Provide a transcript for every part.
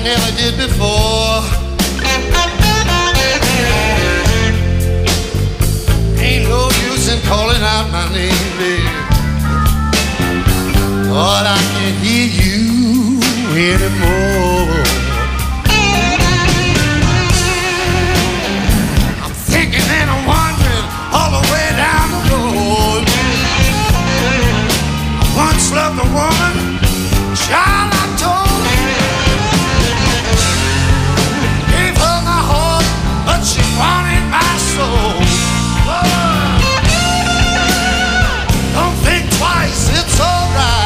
never did before. Ain't no use in calling out my name, baby. Lord, I can't hear you anymore. I'm thinking and I'm wondering all the way down the road. I once loved a woman, child I told. Gave her my heart, but she wanted my soul. Don't think twice, it's alright.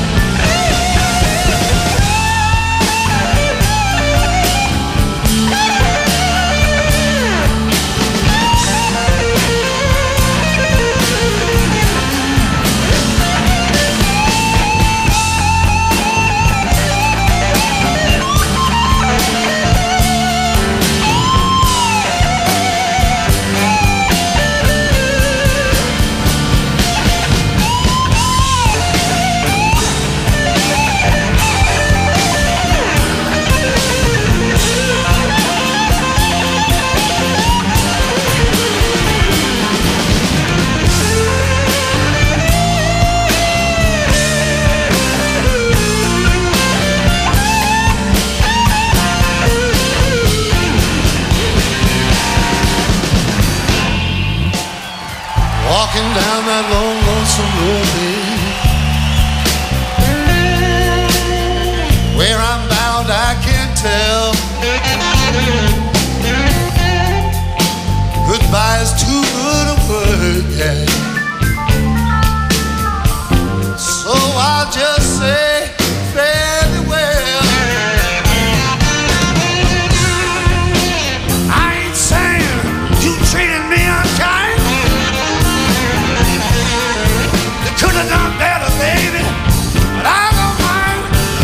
Walking down that long, lonesome road, babe. Where I'm bound, I can't tell. Goodbye is too good a word, yeah. So I'll just say fairly well. I ain't saying you treated me unkind. Could have done better, baby, but I don't mind.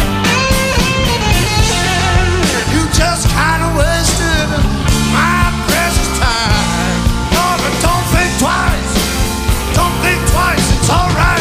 You just kind of wasted my precious time. No, but don't think twice. Don't think twice, it's all right.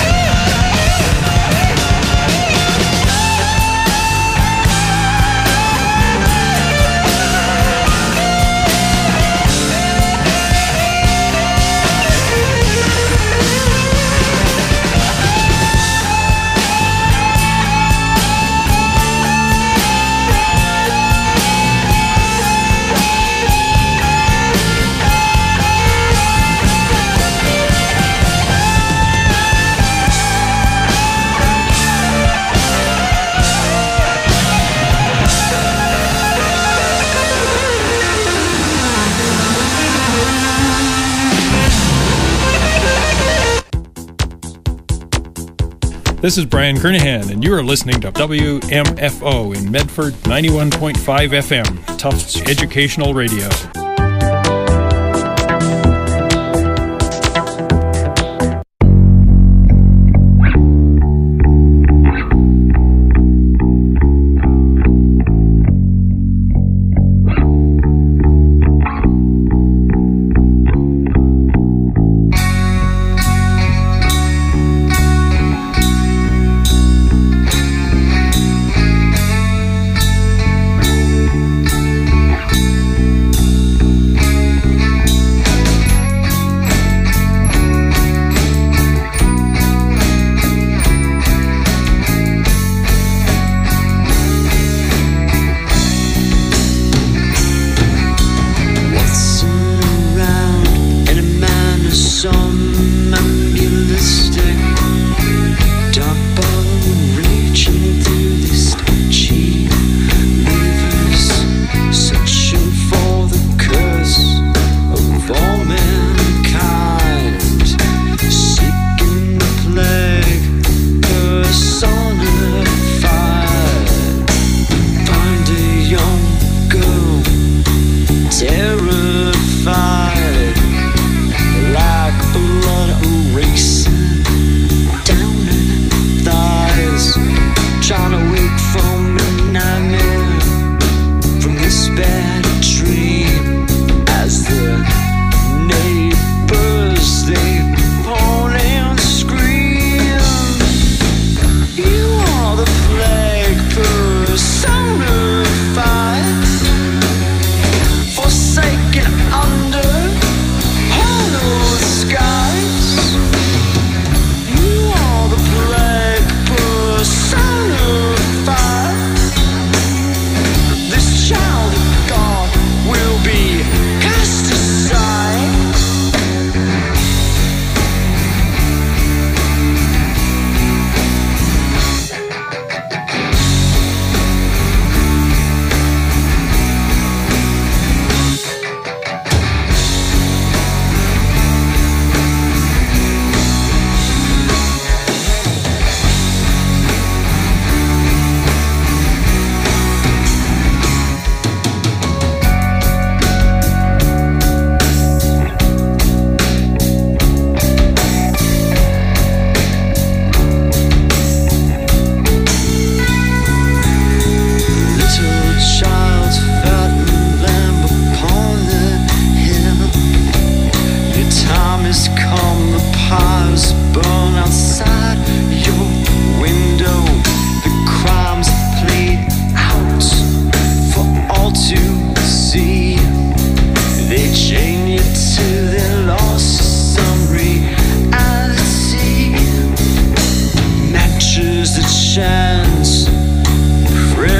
This is Brian Kernahan, and you are listening to WMFO in Medford 91.5 FM, Tufts Educational Radio.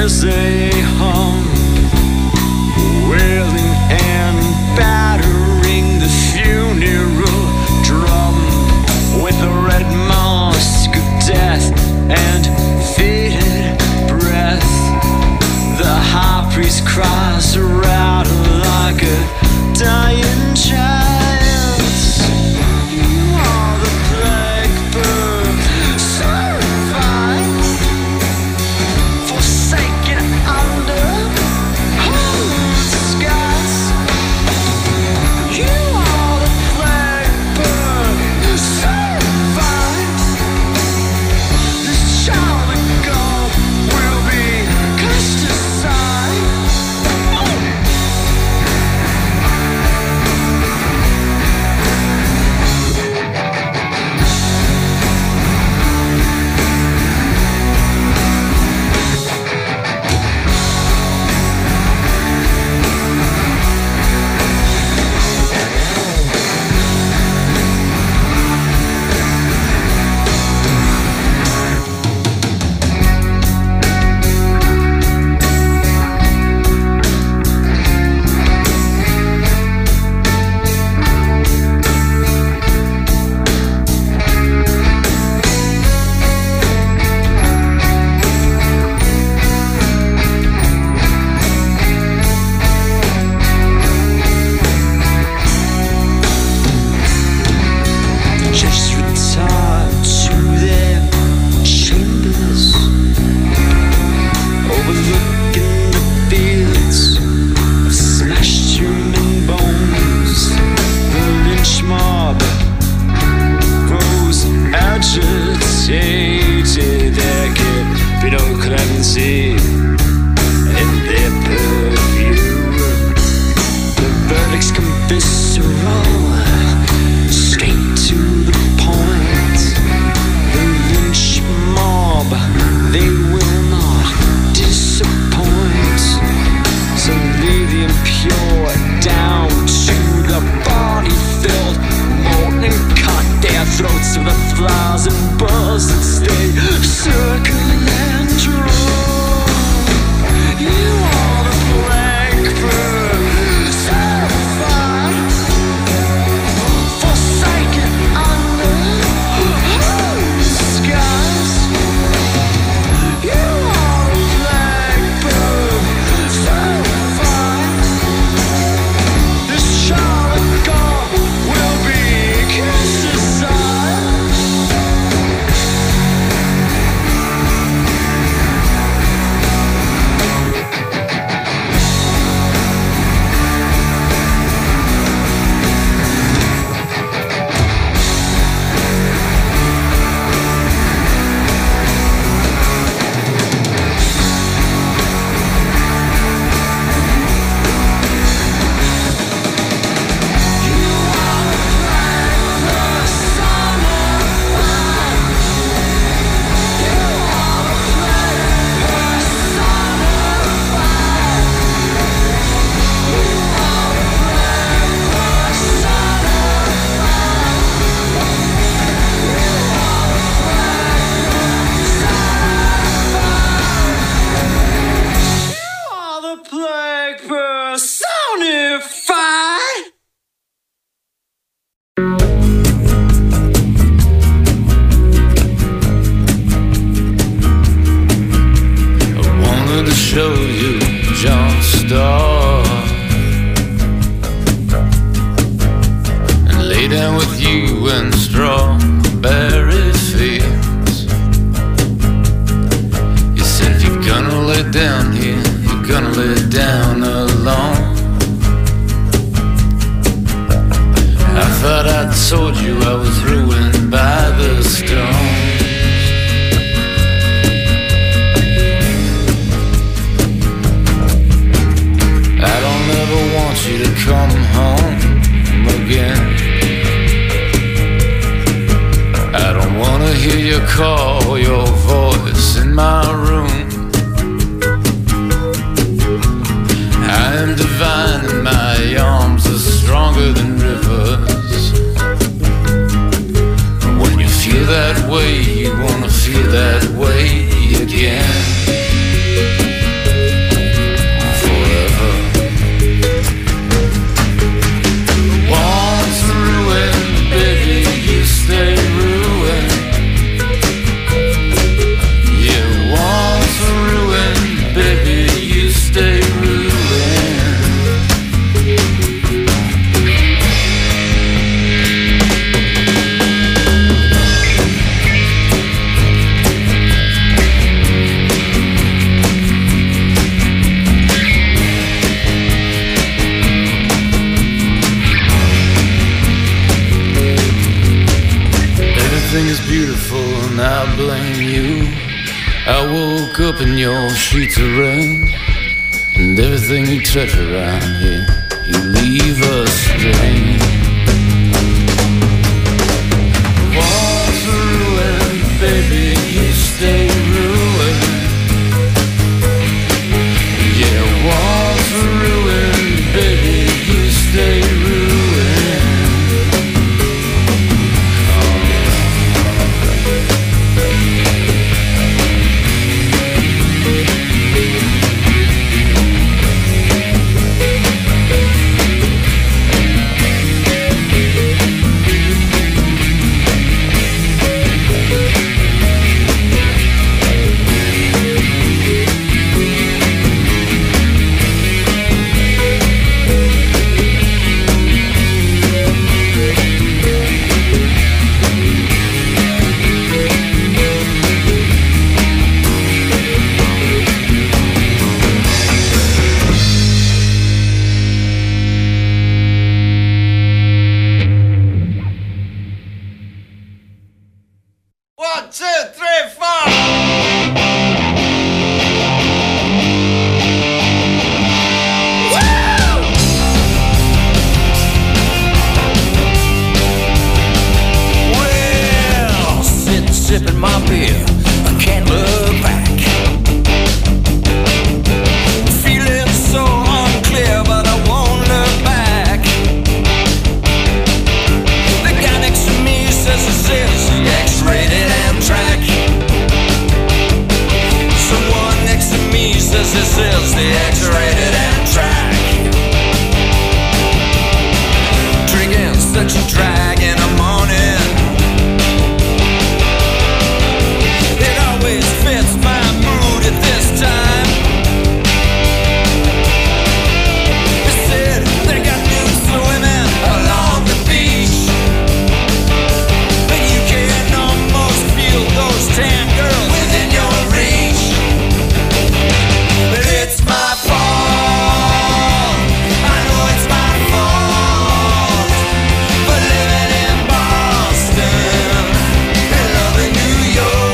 as they hum, wailing and battering the funeral drum with a red mask of death and faded breath. The high priest cries out like a dying child. You are the blackbird, certified, forsaken under holy skies. You are the blackbird, certified. This child of God will be cast aside. Just retired to their chambers, overlooking the fields of smashed human bones. The lynch mob grows agitated. There can be no clemency in their purview. The verdicts come visceral, straight to the point. The lynch mob, they will not disappoint. So leave the impure down to the body filled molten and cut their throats to the flies and bugs that stay circle and draw. You are the blackbird, certified, forsaken under holy skies. You are the blackbird, certified. This child of God will be cast aside. Blackbird personified. I wanted to show you John Starr and lay down with you in strawberry fields. You said you're gonna lay down here, gonna lay down alone. I thought I told you I was ruined by the stones. I don't ever want you to come home again. I don't wanna hear you call your voice in my room. I blame you. I woke up in your sheets of rain, and everything you touch around here, you leave a stain. Walls are ruined, baby, you stay ruined. Yeah, walls are ruined, baby, you stay ruined. Sipping my beer, I can't look back. Feeling so unclear, but I won't look back. The guy next to me says this is the X-rated Amtrak. Someone next to me says this is the X-rated Amtrak. Drinking such a drag in the morning. Fits my mood at this time. They said they got new swimming along the beach, but you can almost feel those tan girls within your reach. But it's my fault, I know it's my fault, for living in Boston and loving New York.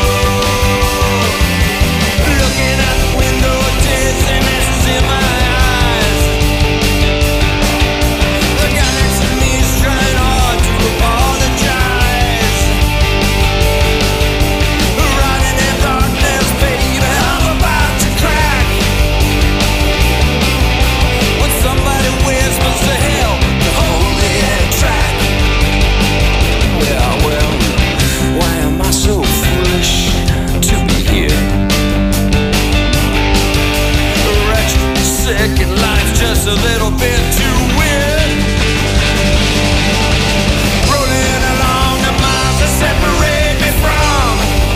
Looking out the window, dizziness is in my eyes. The guy next to me is trying hard to apologize. Riding in darkness, baby, I'm about to crack. When somebody whispers to hell to hold the track. Well, why am I so foolish to be here? Sick and life's just a little bit too weird. Rolling along the miles that separate me from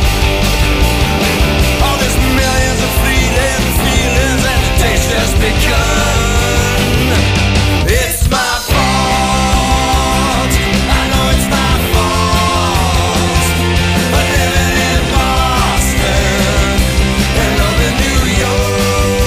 all these millions of fleeting feelings, and the day's just begun. It's my fault, I know it's my fault, for living in Boston and loving New York.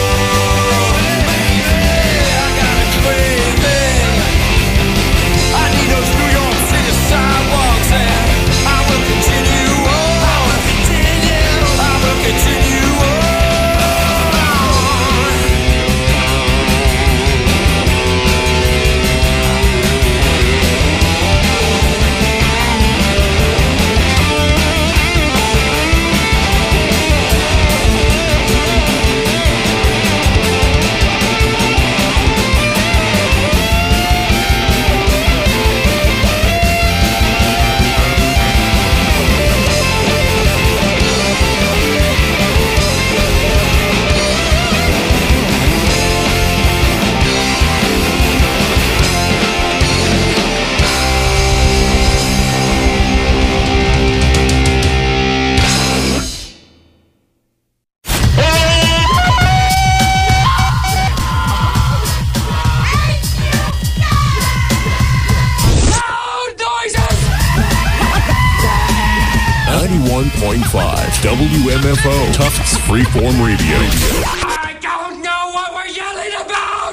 WMFO, Tufts Freeform Radio. I don't know what we're yelling about!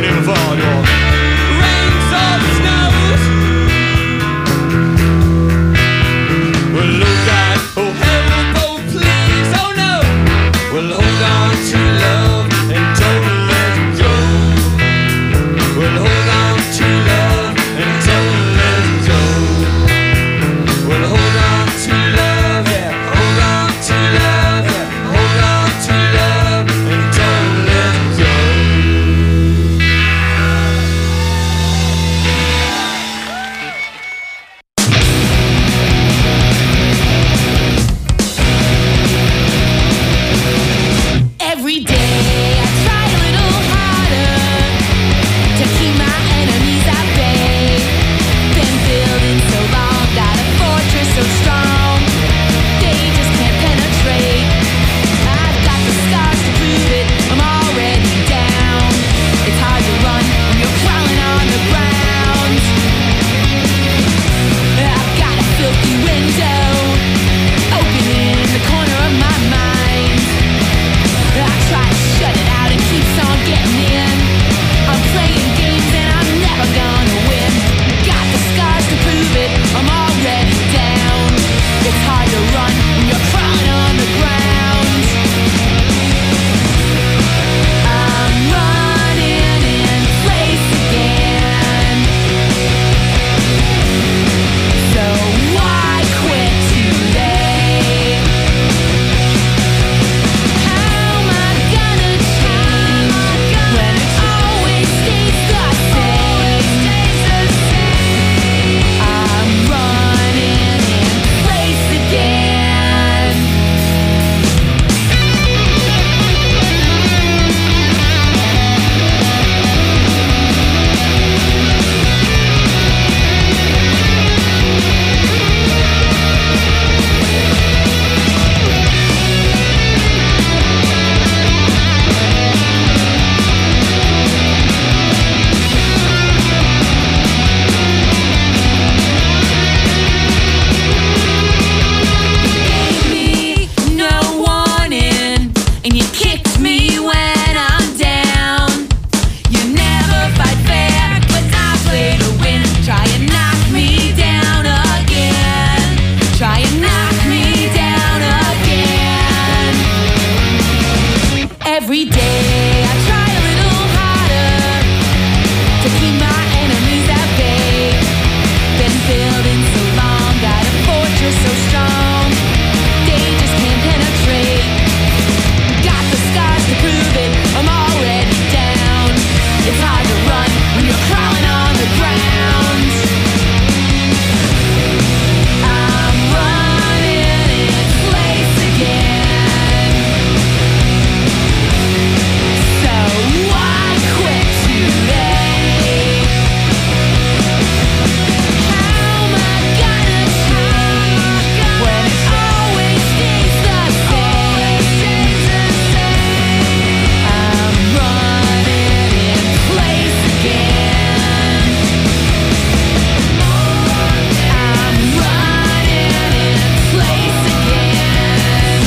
waiting for your rains or snows. Well, look out, oh help, oh please, oh no. Well, hold on to love and don't let it go. Well, hold on to love and don't let it go. Well, hold on to love, yeah, hold on to love, yeah, hold on to love and don't let it go. Every day I try a little harder to keep my enemies at bay. Been building so long, got a fortress so strong, they just can't penetrate. I've got the scars to prove it, I'm already down. It's hard to run when you're crawling on the ground. I've got a filthy window open in the corner of my mind. I try to shut it out, it keeps on getting in. I'm playing games and I'm never gonna win. Got the scars to prove it, I'm already down. It's hard to run when you're crawling on the ground. I'm running in place again. So why quit today? How am I gonna change when it always stays the same? I'm running in place again. Gave me no warning, and you kicked me when I'm down. You never fight fair, but I play to win. Try and knock me down again. Try and knock me down again. Every day I try a little harder to keep my enemies at bay. Been building so long, got a fortress so strong, they just can't penetrate. Got the scars to prove it, I'm already down. It's hard to run when you're crawling on the ground. I'm running in place again. So why quit today? How am I gonna change when it always stays the same? I'm running in place again. I'm running in place again.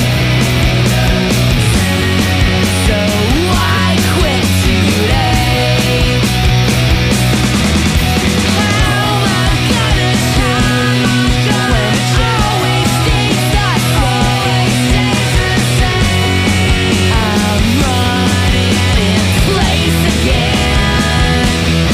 So why quit today? How am I gonna change when it always stays the same? I'm running in place again.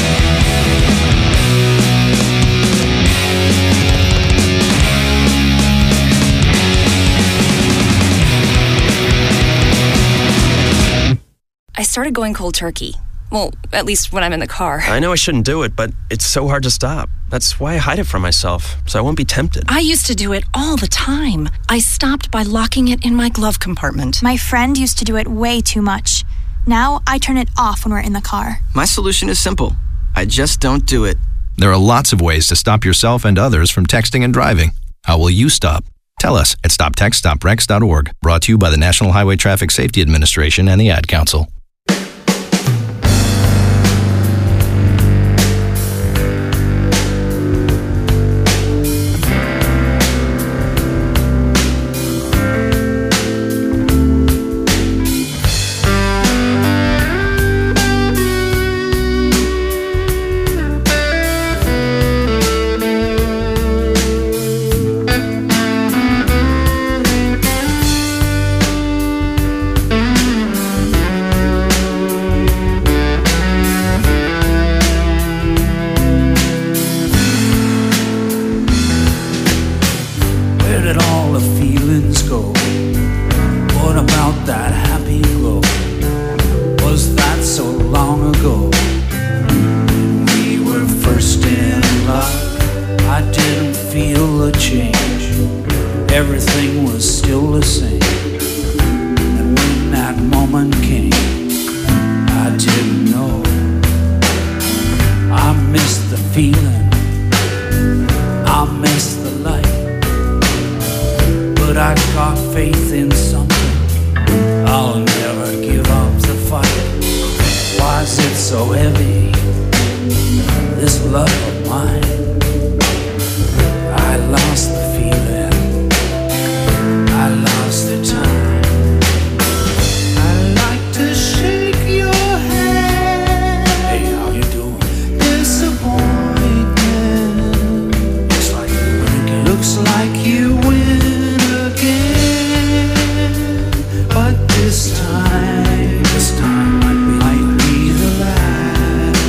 I started going cold turkey. Well, at least when I'm in the car. I know I shouldn't do it, but it's so hard to stop. That's why I hide it from myself, so I won't be tempted. I used to do it all the time. I stopped by locking it in my glove compartment. My friend used to do it way too much. Now I turn it off when we're in the car. My solution is simple. I just don't do it. There are lots of ways to stop yourself and others from texting and driving. How will you stop? Tell us at stoptextstoprex.org. Brought to you by the National Highway Traffic Safety Administration and the Ad Council. so heavy, this love of mine. I lost the feeling, I lost the time. I like to shake your hand. Hey, how you doing? Disappointment. Looks like you win again. Looks like you win again. But this time might be the last.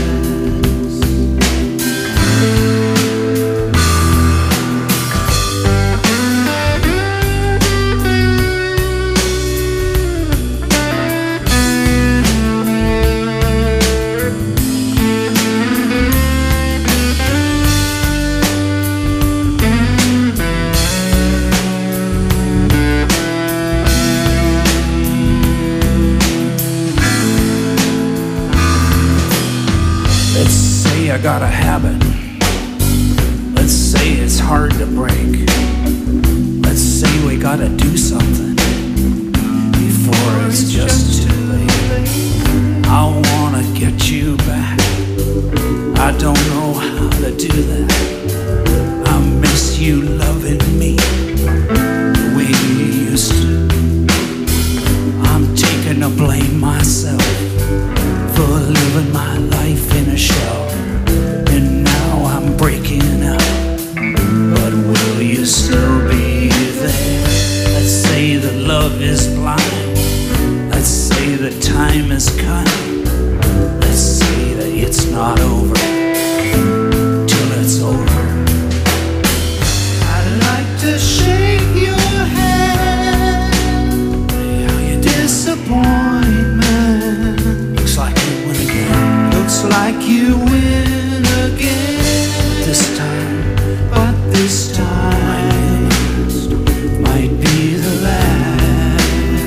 Let's say I got a habit. Let's say it's hard to break. Let's say we gotta do something before it's just too late. I wanna get you back. I don't know how to do that. I miss you loving me the way you used to. I'm taking the blame myself for living my life in a shell. And now I'm breaking up. But will you still be there? Let's say that love is blind. Let's say that time is kind. Let's say that it's not over till it's over. I'd like to shake your hand. How you disappointment. Looks like you win again. Looks like you win again. This time might be the last.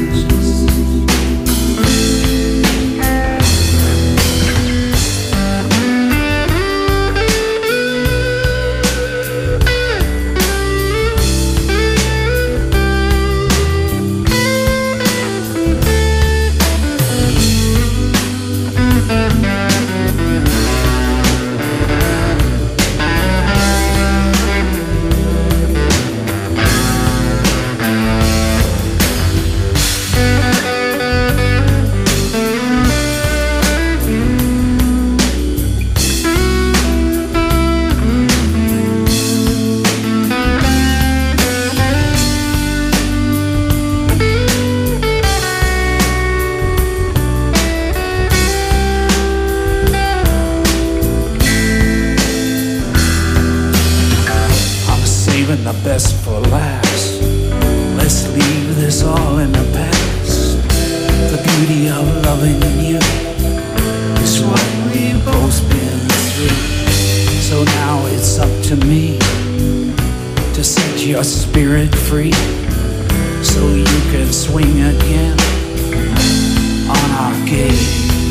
The best for last. Let's leave this all in the past. The beauty of loving you is what we've both been through. So now it's up to me to set your spirit free, so you can swing again on our gate.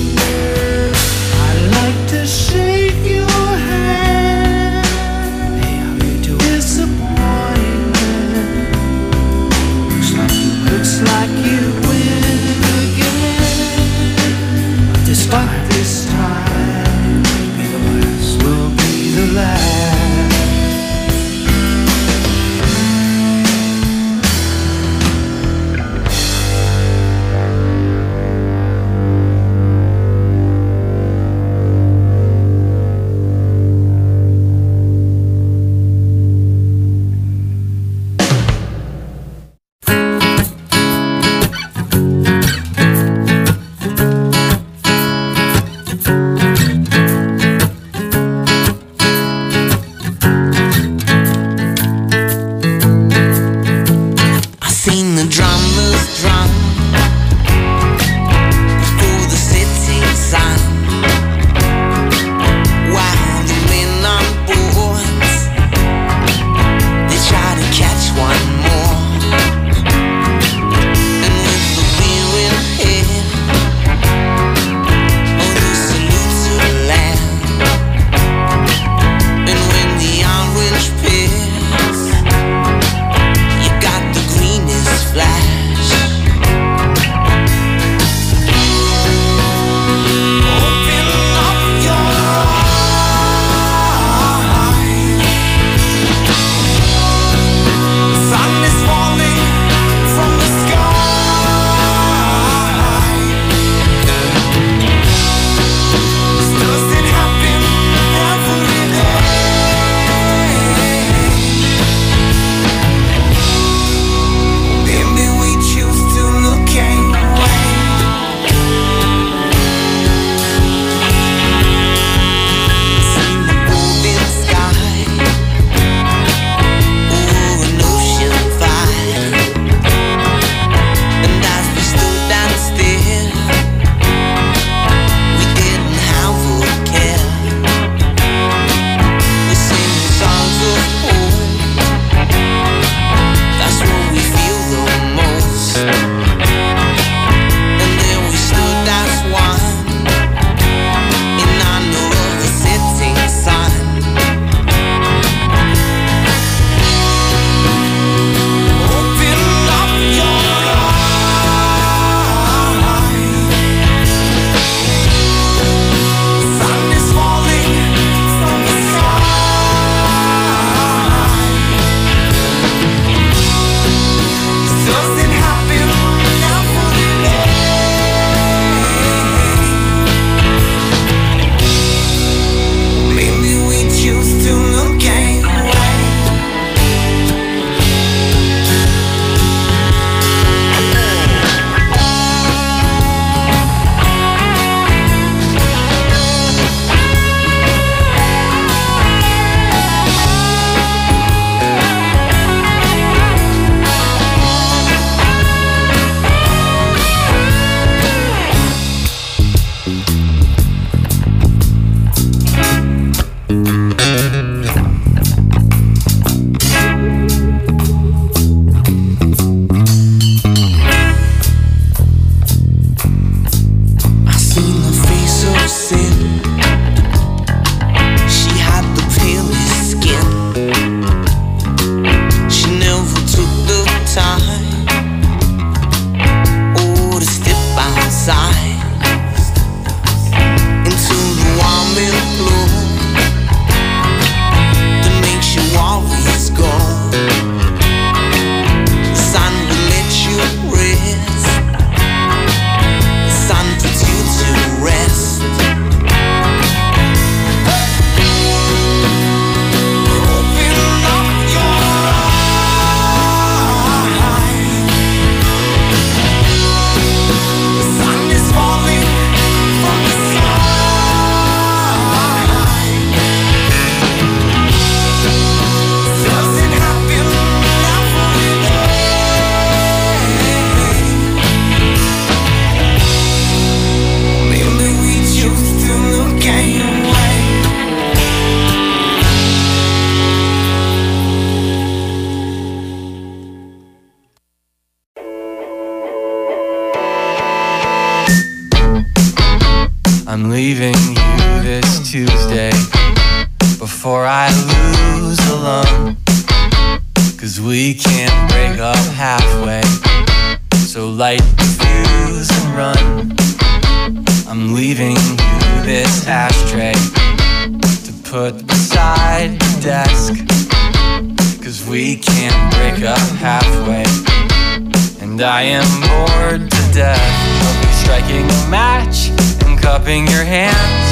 I'd like to shake your hand. Hey, how you doing? Looks like you win again. But this time will be the last. of sin. She had the palest skin. She never took the time, oh, to step outside into the warm and glow that makes you always go. The sun will let you rest. The sun puts you to rest. Open up your eyes. The sun is falling from the sky. Doesn't happen every day. Maybe we choose to look away. I'm leaving you this Tuesday before I lose a lung, 'cause we can't break up halfway, so light the fuse and run. I'm leaving you this ashtray to put beside the desk, 'cause we can't break up halfway, and I am bored to death of you striking a match and cupping your hands.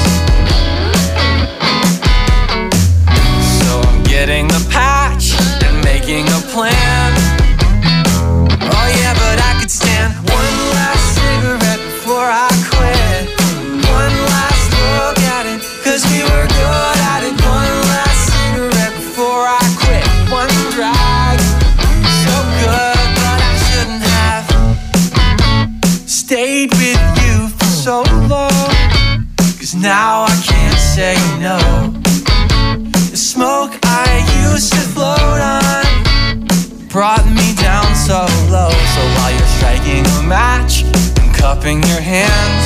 So I'm getting the patch and making a plan. Oh yeah, but I could stand one last cigarette before I quit. One last look at it, 'cause we were good at it. One last cigarette before I quit. One drag, so good, but I shouldn't have stayed with you for so long, 'cause now I can't say no. The smoke I used to float on brought me down so low. So while you're striking a match and cupping your hands,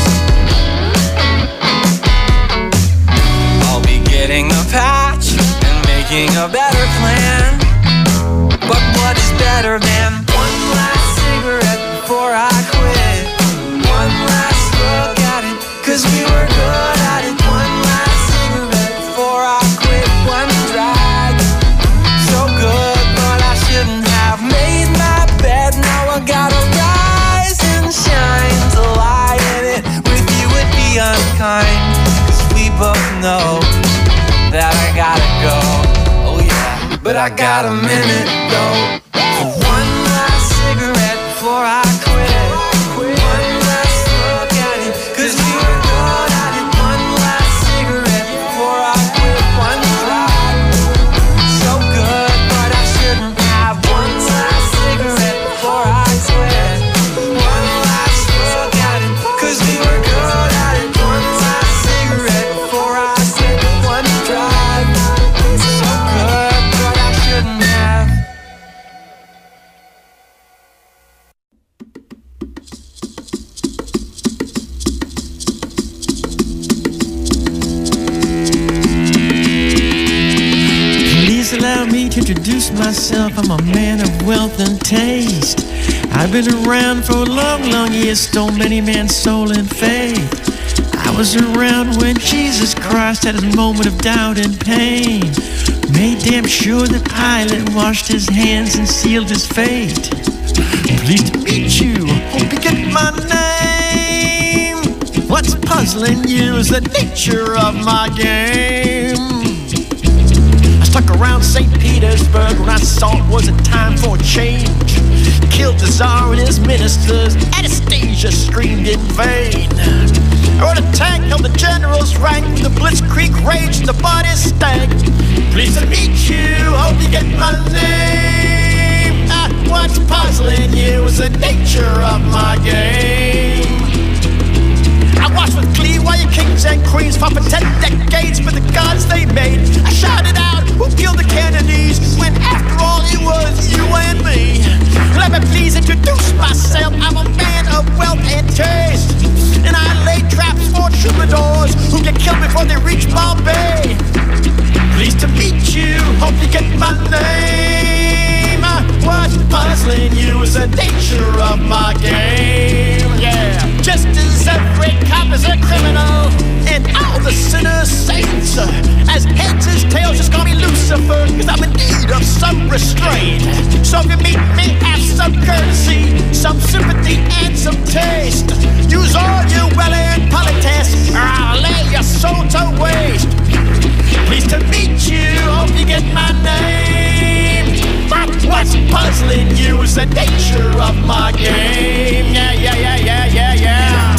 I'll be getting a patch and making a better plan. But what is better than one last cigarette before I quit? One last look at it, 'cause we were good at it. One last cigarette before I quit. One drag, so good, but I shouldn't have made my bed. Now I gotta rise and shine to lie in it. With you would be unkind, 'cause we both know that I gotta go. Oh yeah, but I got a minute though for one last cigarette before I quit. One last look at it, 'cause we were good at it. One last cigarette before I quit. One drag, so good, but I shouldn't have. One last cigarette before I quit. One last look at it, 'cause we were good at it. One last cigarette before I quit. One drag, so good, but I shouldn't have. Please allow me to introduce myself. I'm a man of wealth and taste. I've been around for long, long years, stole many man's soul and faith. I was around when Jesus Christ had his moment of doubt and pain. Made damn sure that Pilate washed his hands and sealed his fate. Pleased to meet you, hope you get my name. What's puzzling you is the nature of my game. Stuck around St. Petersburg when I saw it was a time for a change. Killed the Tsar and his ministers, Anastasia screamed in vain. I rode a tank, held the general's rank, when the blitzkrieg raged and the bodies stank. Pleased to meet you, hope you get my name. What's puzzling you is the nature of my game. I watched with glee while your kings and queens fought for 10 decades for the gods they made. I shouted out, who killed the Kennedys, when after all it was you and me. Let me please introduce myself, I'm a man of wealth and taste, and I lay traps for troubadours criminals who get killed before they reach Bombay. Pleased to meet you, hope you get my name. What's puzzling you is the nature of my game. Yeah, just as every cop is a criminal and all the sinners saints. As heads as tails, just call me Lucifer, cause I'm in need of some restraint. So if you meet me, have some courtesy, some sympathy and some taste. Use all your well-earned politesse, or I'll lay your soul to waste. Pleased to meet you, hope you get my name. But what's puzzling you is the nature of my game. Yeah, yeah, yeah, yeah, yeah, yeah.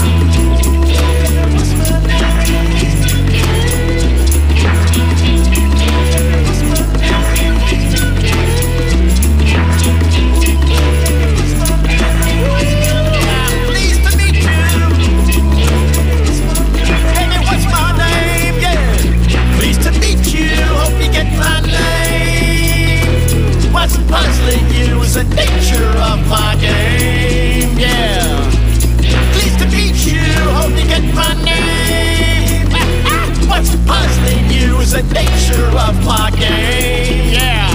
What's puzzling you is the nature of my game, yeah. Pleased to meet you, hope you get my name. What's puzzling you is the nature of my game, yeah.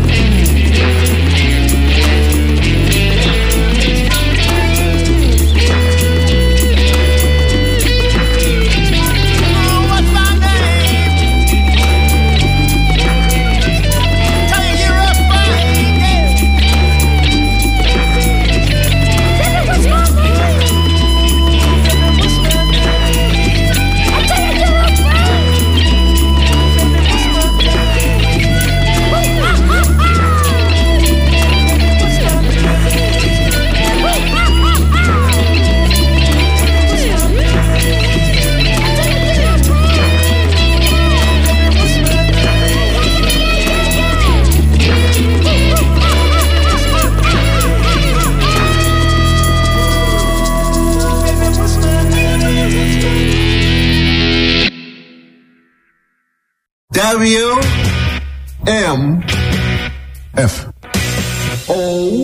WMFO.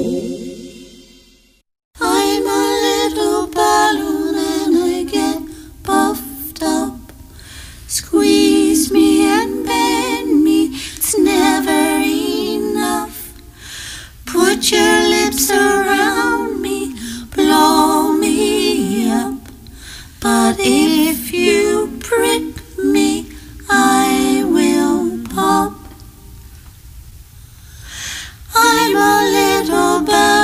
I'm a little balloon and I get puffed up. Squeeze me and bend me, it's never enough. Put your lips around me, blow me up. But if you prick me, I will pop. I'm a little balloon.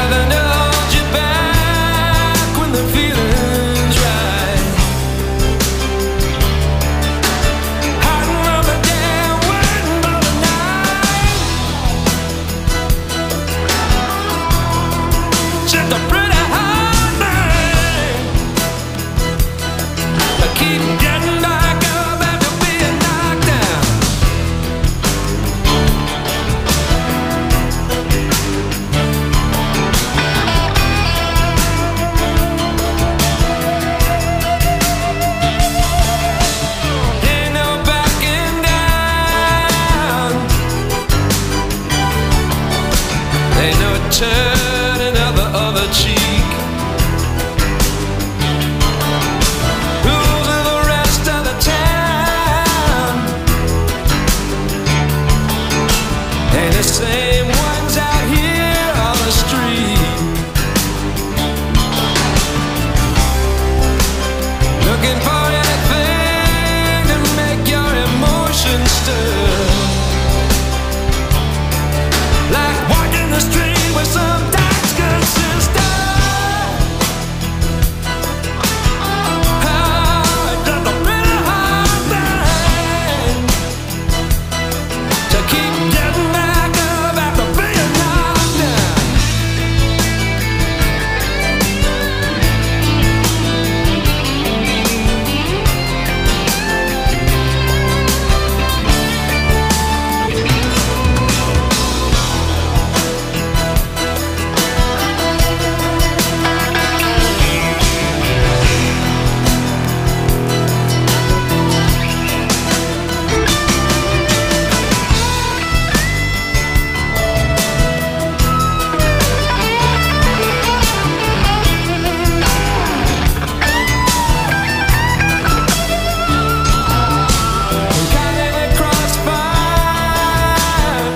Having to hold you back when the feeling's right. Hiding from the day, waiting for the night. Just a pretty hard night. I keep getting back up after being knocked down. Ain't no backing down. Ain't no turning of the other cheek. Rules of the rest of the town ain't the same ones out here on the street. Looking for anything to make your emotions stir. Like walking the street with some dark good sister. Just a really hard thing to keep getting back up after being knocked down. Cutting across fire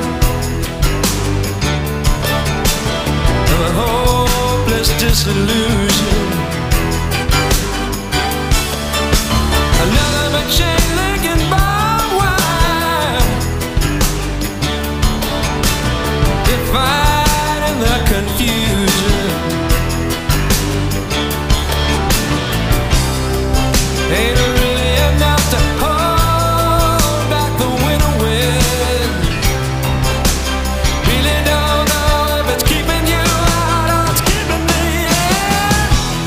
of a hopeless disillusion. Another but chain linking barbed wire, dividing the confusion. Ain't really enough to hold back the winter wind. Really don't know if it's keeping you out or it's keeping me in.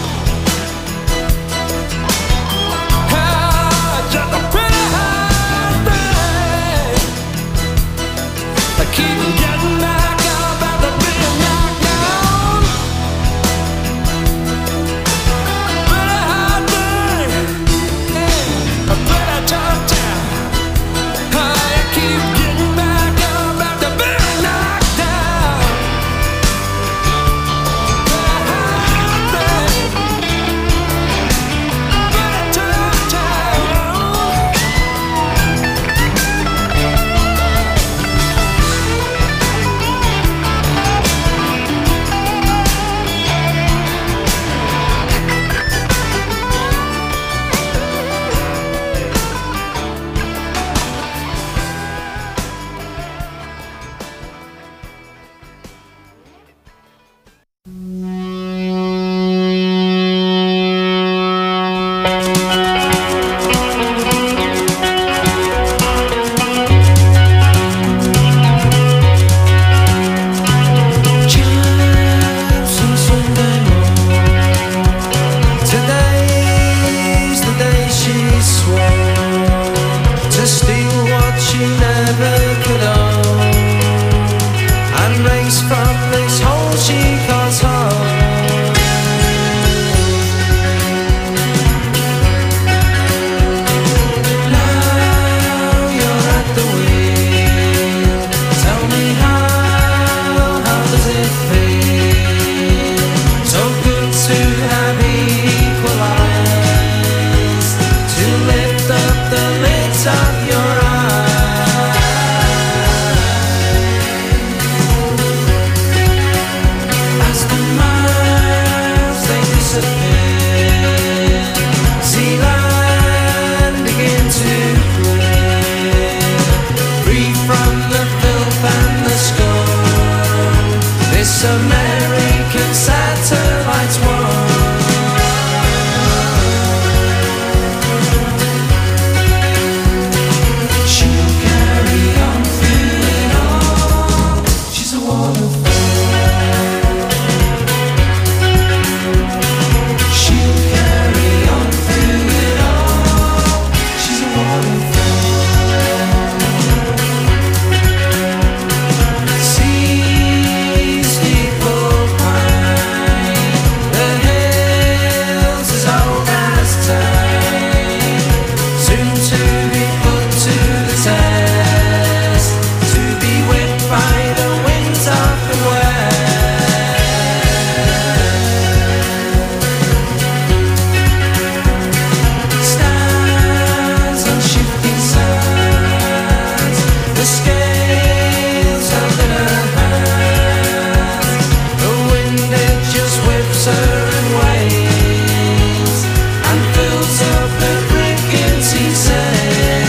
Just a pretty hard thing. I keep getting back up after being knocked down. Pretty hard thing. A pretty tough time. I keep getting back up after being knocked down. Pretty hard thing. Pretty tough time. Chimes on Sunday morn. Today's the day she swore to steal what she never could own and race from this hole she calls home. Now you're at the wheel. Tell me how does it feel? So good to have equal eyes, to lift up the lids of your eyes. As the miles they disappear, see land begin to clear, free from the filth and the scum. This American satellites one. She'll carry on through it all. She's a waterfall. She'll carry on through it all. She's a waterfall. Seas people climb, the hills as old as time, soon to be put to the test, to be whipped by the winds of the west. Stars on shifting sands, the scales held in her hands, the wind it just whips her and waves, and fills up the frequency sail.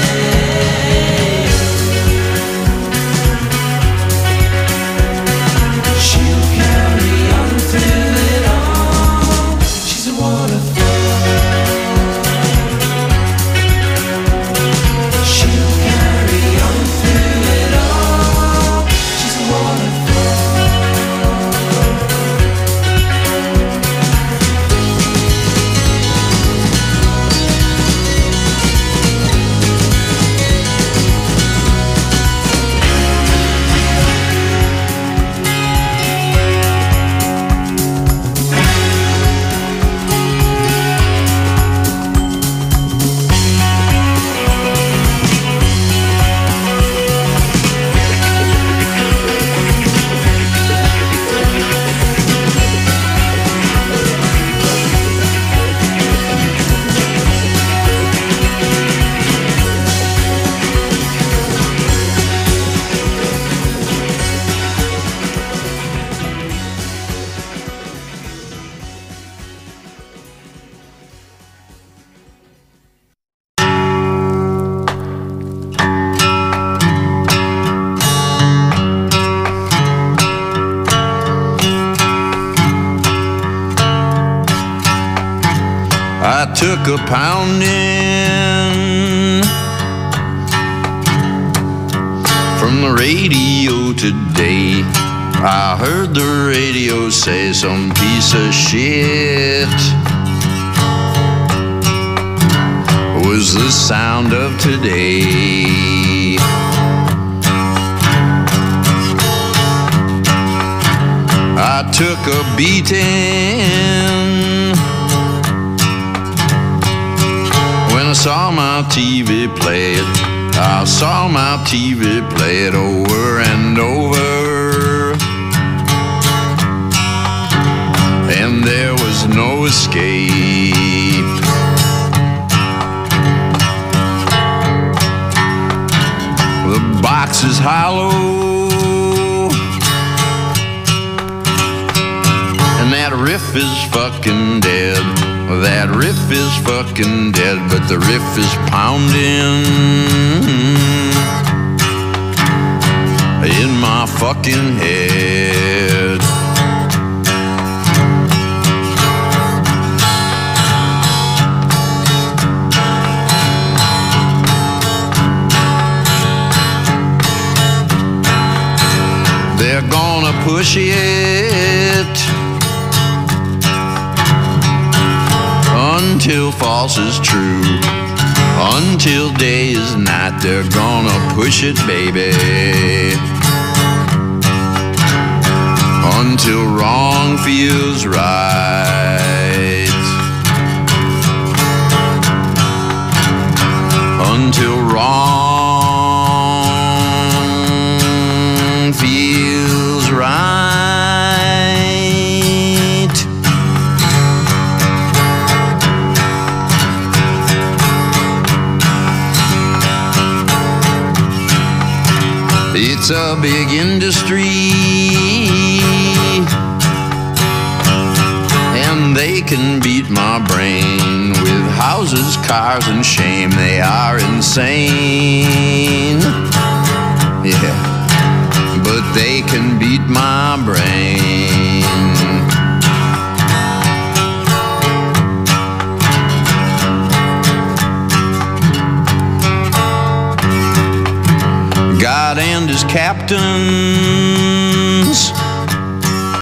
She'll carry on through it all. She's a waterfall. She'll carry on through it all. She's a waterfall. I took a pounding from the radio today. I heard the radio say some piece of shit was the sound of today. I took a beating when I saw my TV play it. I saw my TV play it over and over, and there was no escape. The box is hollow, and that riff is fucking dead. That riff is fucking dead, but the riff is pounding in my fucking head. They're gonna push it until false is true, until day is night. They're gonna push it, baby, until wrong feels right, until wrong feels right. It's a big industry, and they can beat my brain with houses, cars, and shame. They are insane, yeah, but they can beat my brain. Captain